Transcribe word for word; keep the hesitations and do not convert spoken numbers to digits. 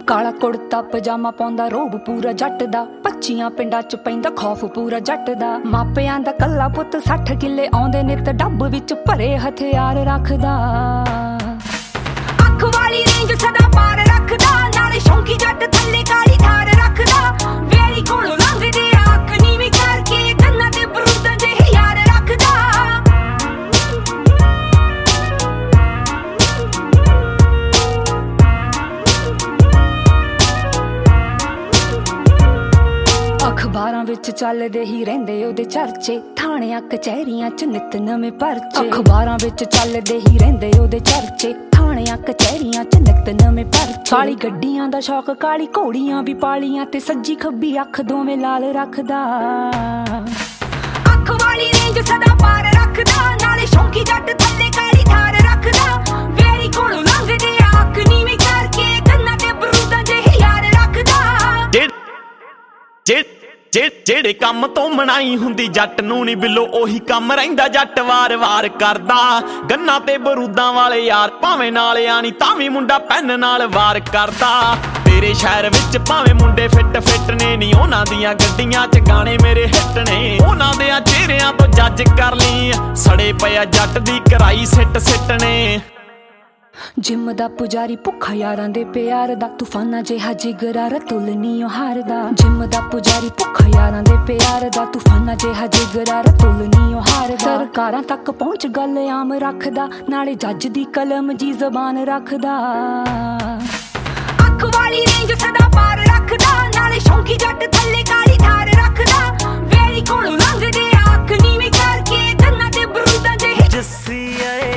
ਕਾਲਾ ਕੁੜਤਾ ਪਜਾਮਾ ਪਾਉਂਦਾ ਰੋਬ ਪੂਰਾ ਜੱਟ ਦਾ, ਪੱਚੀਆਂ ਪਿੰਡਾਂ ਚ ਪੈਂਦਾ ਖੌਫ ਪੂਰਾ ਜੱਟ ਦਾ। ਮਾਪਿਆਂ ਦਾ ਕੱਲਾ ਪੁੱਤ ਸੱਠ ਕਿੱਲੇ ਆਉਂਦੇ ਨਿੱਤ, ਡੱਬ ਵਿੱਚ ਭਰੇ ਹਥਿਆਰ ਰੱਖਦਾ। ਅੱਖ ਵਾਲੀ ਰੇਂਜ ਸਦਾ ਪਾਰ ਰੱਖਦਾ, ਨਾਲੇ ਸ਼ੌਂਕੀ ਜੱਟ ਥੱਲੇ ਕਾਲੀ ਥਾਰ ਰੱਖਦਾ। ਵੇਰੀ ਕੋਲੋਂ ਲੰਘਦੇ ਅੱਖ ਨੀਵੀਂ ਕਰਕੇ, ਗੰਨਾਂ ਤੇ ਬਰੂਦਾਂ ਜਿਹੇ ਯਾਰ ਰੱਖਦਾ। ਅਖਬਾਰਾਂ ਵਿੱਚ ਚੱਲਦੇ ਹੀ ਰਹਿੰਦੇ ਉਹਦੇ ਚਰਚੇ, ਥਾਣਿਆਂ ਕਚਹਿਰੀਆਂ ਚ ਨਿੱਤ ਨਵੇਂ ਪਰਚੇ। ਅਖਬਾਰਾਂ ਵਿੱਚ ਚੱਲਦੇ ਹੀ ਰਹਿੰਦੇ ਉਹਦੇ ਚਰਚੇ, ਥਾਣਿਆਂ ਕਚਹਿਰੀਆਂ ਚ ਨਿੱਤ ਨਵੇਂ ਪਰਚੇ। ਕਾਲੀ ਗੱਡੀਆਂ ਦਾ ਸ਼ੌਕ, ਕਾਲੀ ਘੋੜੀਆਂ ਵੀ ਪਾਲੀਆਂ, ਤੇ ਸੱਜੀ ਖੱਬੀ ਅੱਖ ਦੋਵੇਂ ਲਾਲ ਰੱਖਦਾ। ਅੱਖ ਵਾਲੀ ਰੇਂਜ ਸਦਾ ਪਾਰ ਰੱਖਦਾ, ਨਾਲੇ ਸ਼ੌਂਕੀ ਜੱਟ ਥੱਲੇ ਕਾਲੀ ਥਾਰ ਰੱਖਦਾ। ਵੇਰੀ ਕੋਲੋਂ ਲੰਘਦੇ ਅੱਖ ਨੀਵੀਂ ਕਰਕੇ, ਗੰਨਾਂ ਤੇ ਬਰੂਦਾਂ ਜਿਹੇ ਯਾਰ ਰੱਖਦਾ। ਜੇ ਜਿਹੜੇ ਕੰਮ ਤੋਂ ਮਨਾਈ ਹੁੰਦੀ ਜੱਟ ਨੂੰ ਨੀ ਬਿੱਲੋ, ਉਹੀ ਕੰਮ ਰਹਿੰਦਾ ਜੱਟ ਵਾਰ-ਵਾਰ ਕਰਦਾ। ਗੰਨਾਂ ਤੇ ਬਰੂਦਾਂ ਵਾਲੇ ਯਾਰ ਭਾਵੇਂ ਨਾਲ ਆਣੀ, ਤਾਂ ਵੀ ਮੁੰਡਾ ਪੈਨ ਨਾਲ ਵਾਰ ਕਰਦਾ। ਤੇਰੇ ਸ਼ਹਿਰ ਵਿੱਚ ਭਾਵੇਂ ਮੁੰਡੇ ਫਿੱਟ ਫਿੱਟ ਨੇ, ਨੀ ਉਹਨਾਂ ਦੀਆਂ ਗੱਡੀਆਂ ਚ ਗਾਣੇ ਮੇਰੇ ਹਿੱਟ ਨੇ। ਉਹਨਾਂ ਦੇ ਚਿਹਰਿਆਂ ਤੋਂ ਜੱਜ ਕਰ ਲਈ, ਸੜੇ ਪਿਆ ਜੱਟ ਦੀ ਕਰਾਈ ਸਿੱਟ ਸਿੱਟ ਨੇ। ਜਿੰਮ ਦਾ ਪੁਜਾਰੀ ਭੁੱਖਾ ਯਾਰਾਂ ਦੇ ਪਿਆਰ ਦਾ, ਤੂਫਾਨਾ ਜਿਹਾ ਜਿਗਰਾ ਰਤੁਲ ਨੀ ਓ ਹਾਰਦਾ। ਜਿੰਮ ਦਾ ਪੁਜਾਰੀ ਭੁੱਖਾ ਯਾਰਾਂ ਦੇ ਪਿਆਰ ਦਾ, ਤੂਫਾਨਾ ਜਿਹਾ ਜਿਗਰਾ ਰਤੁਲ ਨੀ ਓ ਹਾਰਦਾ। ਸਰਕਾਰਾਂ ਤੱਕ ਪਹੁੰਚ ਗੱਲ ਆਮ ਰੱਖਦਾ, ਨਾਲੇ ਜੱਜ ਦੀ ਕਲਮ ਜੀ ਜ਼ਬਾਨ ਰੱਖਦਾ। ਅੱਖ ਵਾਲੀ ਰੇਂਜ ਸਦਾ ਪਾਰ ਰੱਖਦਾ, ਨਾਲੇ ਸ਼ੌਂਕੀ ਜੱਟ ਥੱਲੇ ਕਾਲੀ ਥਾਰ ਰੱਖਦਾ। ਵੇਰੀ ਕੋਲੋਂ ਲੰਘਦੇ ਅੱਖ ਨੀਵੀਂ ਕਰਕੇ, ਗੰਨਾਂ ਤੇ ਬਰੂਦਾਂ ਜਿਹੇ ਜੱਸੀ ਆਏ